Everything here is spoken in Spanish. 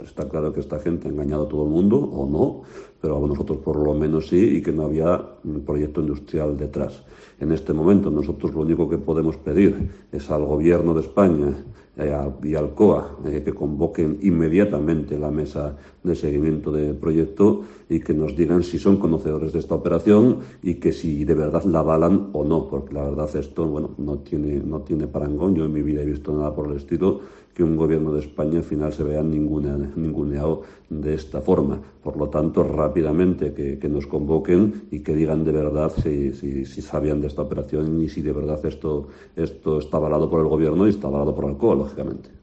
Está claro que esta gente ha engañado a todo el mundo, o no, pero a nosotros por lo menos sí, y que no había un proyecto industrial detrás. En este momento nosotros lo único que podemos pedir es al Gobierno de España y al COA que convoquen inmediatamente la mesa de seguimiento del proyecto y que nos digan si son conocedores de esta operación y que si de verdad la avalan o no, porque la verdad esto no tiene parangón. Yo en mi vida he visto nada por el estilo, que un Gobierno de España al final se vea ninguneado de esta forma. Por lo tanto, rápidamente que nos convoquen y que digan de verdad si sabían de esta operación y si de verdad esto está avalado por el Gobierno y está avalado por Alcoa, lógicamente.